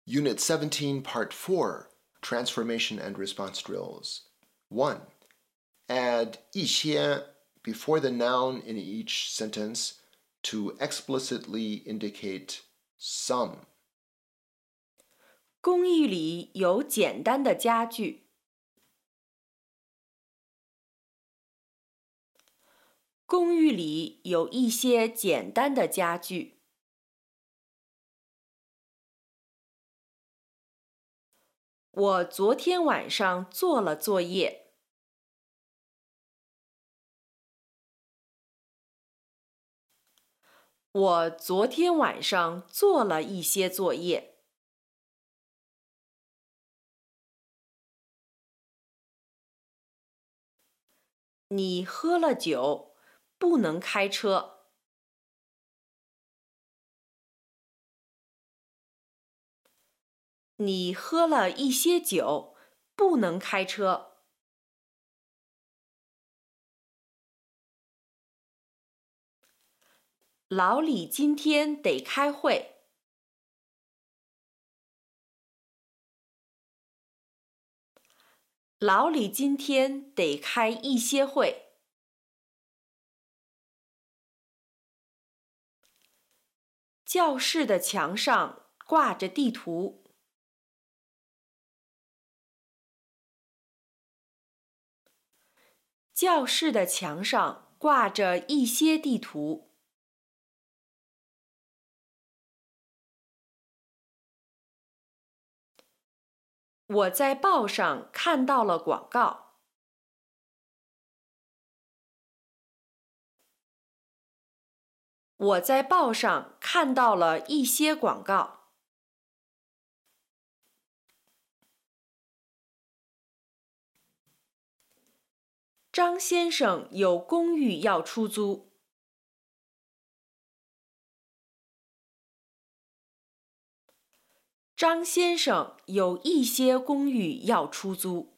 Unit 17, Part 4, Transformation and Response Drills. 1. Add 一些 before the noun in each sentence to explicitly indicate some. 公寓里有简单的家具。公寓里有一些简单的家具。我昨天晚上做了作业。我昨天晚上做了一些作业。你喝了酒，不能开车。你喝了一些酒，不能开车。老李今天得开会。老李今天得开一些会。教室的墙上挂着地图。教室的墙上挂着一些地图。我在报上看到了广告。我在报上看到了一些广告。张先生有公寓要出租。张先生有一些公寓要出租。